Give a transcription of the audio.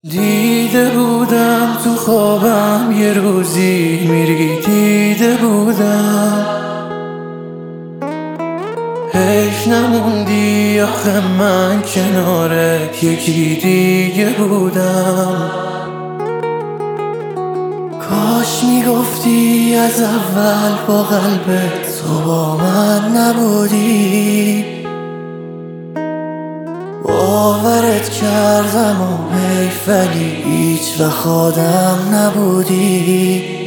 دیده بودم تو خوابم یه روزی میری، دیده بودم حیف نموندی آخه من کنارت یکی دیگه بودم. کاش میگفتی از اول با قلبت تو با من نبودی، باورت کردم و حیف ولی هیچ وقت آدم نبودی.